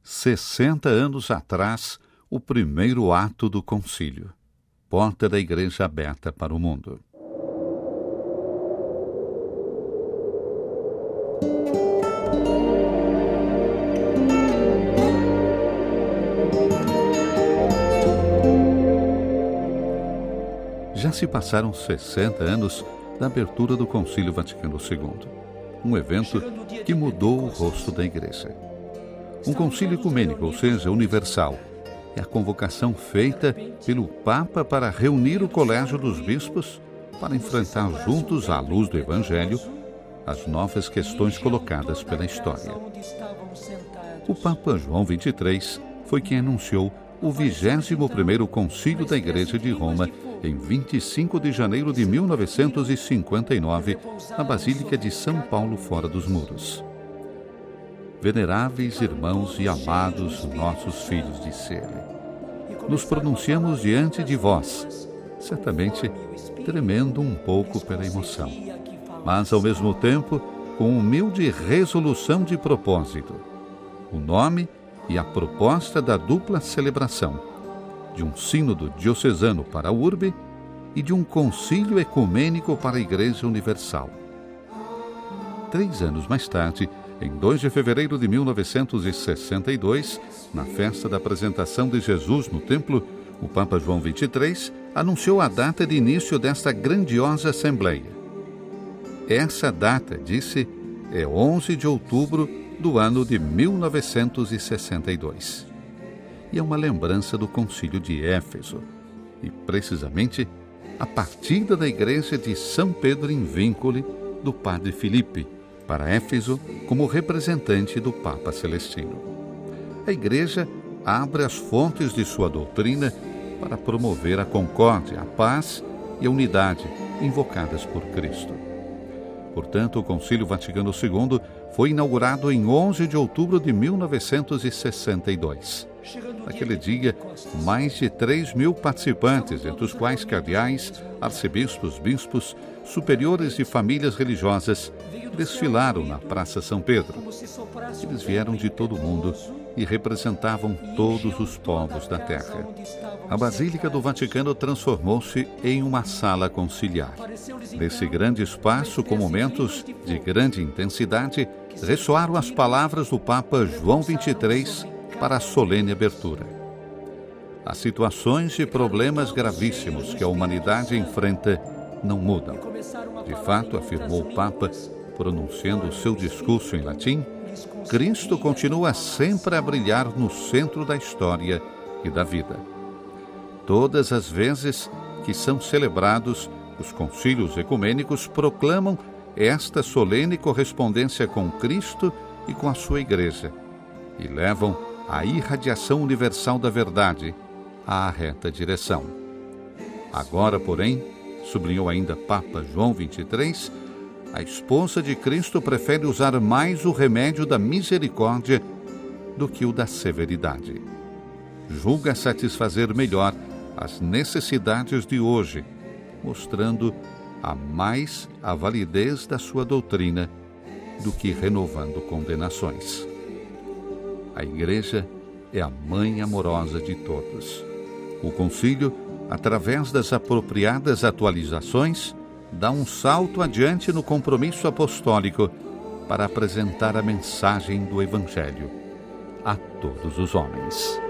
60 anos atrás, o primeiro ato do concílio. Porta da Igreja aberta para o mundo. Já se passaram 60 anos da abertura do Concílio Vaticano II, um evento que mudou o rosto da Igreja. Um concílio ecumênico, ou seja, universal, é a convocação feita pelo Papa para reunir o Colégio dos Bispos para enfrentar juntos, à luz do Evangelho, as novas questões colocadas pela história. O Papa João XXIII foi quem anunciou o 21º Concílio da Igreja de Roma em 25 de janeiro de 1959, na Basílica de São Paulo, fora dos muros. Veneráveis irmãos e amados nossos filhos, disse ele, nos pronunciamos diante de vós, certamente tremendo um pouco pela emoção, mas ao mesmo tempo com humilde resolução de propósito, o nome e a proposta da dupla celebração, de um sínodo diocesano para a urbe e de um concílio ecumênico para a Igreja Universal. 3 anos mais tarde, em 2 de fevereiro de 1962, na festa da apresentação de Jesus no templo, o Papa João XXIII anunciou a data de início desta grandiosa assembleia. Essa data, disse, é 11 de outubro do ano de 1962. E é uma lembrança do Concílio de Éfeso, e precisamente a partida da Igreja de São Pedro em Vincoli do Padre Filipe para Éfeso como representante do Papa Celestino. A Igreja abre as fontes de sua doutrina para promover a concórdia, a paz e a unidade invocadas por Cristo. Portanto, o Concílio Vaticano II foi inaugurado em 11 de outubro de 1962. Naquele dia, mais de 3.000 participantes, entre os quais cardeais, arcebispos, bispos, superiores de famílias religiosas, desfilaram na Praça São Pedro. Eles vieram de todo o mundo e representavam todos os povos da terra. A Basílica do Vaticano transformou-se em uma sala conciliar. Nesse grande espaço, com momentos de grande intensidade, ressoaram as palavras do Papa João XXIII para a solene abertura. As situações e problemas gravíssimos que a humanidade enfrenta não mudam. De fato, afirmou o Papa, pronunciando o seu discurso em latim, Cristo continua sempre a brilhar no centro da história e da vida. Todas as vezes que são celebrados, os concílios ecumênicos proclamam esta solene correspondência com Cristo e com a sua Igreja e levam a irradiação universal da verdade à reta direção. Agora, porém, sublinhou ainda Papa João XXIII, a esposa de Cristo prefere usar mais o remédio da misericórdia do que o da severidade. Julga satisfazer melhor as necessidades de hoje, mostrando mais a validez da sua doutrina do que renovando condenações. A Igreja é a mãe amorosa de todos. O concílio, através das apropriadas atualizações, dá um salto adiante no compromisso apostólico para apresentar a mensagem do Evangelho a todos os homens.